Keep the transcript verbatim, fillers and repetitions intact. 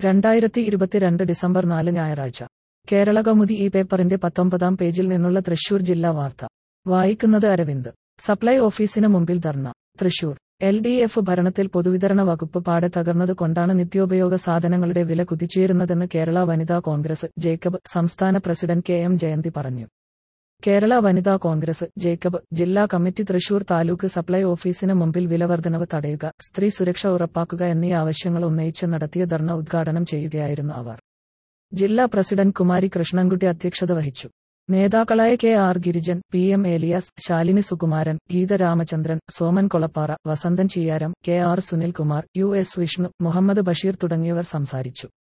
രണ്ടായിരത്തി ഇരുപത്തിരണ്ട് ഡിസംബർ നാല് ഞായറാഴ്ച കേരളകൗമുദി ഈ പേപ്പറിന്റെ പത്തൊമ്പതാം പേജിൽ നിന്നുള്ള തൃശൂർ ജില്ലാ വാർത്ത വായിക്കുന്നത് അരവിന്ദ്. സപ്ലൈ ഓഫീസിന് മുമ്പിൽ dharna. Thrissur. L D F ഭരണത്തിൽ പൊതുവിതരണ വകുപ്പ് പാടെ തകർന്നത് കൊണ്ടാണ് നിത്യോപയോഗ സാധനങ്ങളുടെ വില കുതിച്ചുയരുന്നതെന്ന് കേരള വനിതാ കോൺഗ്രസ് ജേക്കബ് സംസ്ഥാന പ്രസിഡന്റ് കെ എം ജയന്തി പറഞ്ഞു. കേരള വനിതാ കോൺഗ്രസ് ജേക്കബ് ജില്ലാ കമ്മിറ്റി തൃശൂർ താലൂക്ക് സപ്ലൈ ഓഫീസിന് മുമ്പിൽ വിലവർധനവ് തടയുക, സ്ത്രീ സുരക്ഷ ഉറപ്പാക്കുക എന്നീ ആവശ്യങ്ങൾ ഉന്നയിച്ച് നടത്തിയ ധർണ ഉദ്ഘാടനം ചെയ്യുകയായിരുന്നു അവർ. ജില്ലാ പ്രസിഡന്റ് കുമാരി കൃഷ്ണൻകുട്ടി അധ്യക്ഷത വഹിച്ചു. നേതാക്കളായ K R Girijan, P M Elias, Shalini Sukumaran, Geetha Ramachandran, Soman Kolappara, Vasanthan Chiyaram, K R Sunilkumar, U S Vishnu, Muhammad Basheer തുടങ്ങിയവർ സംസാരിച്ചു.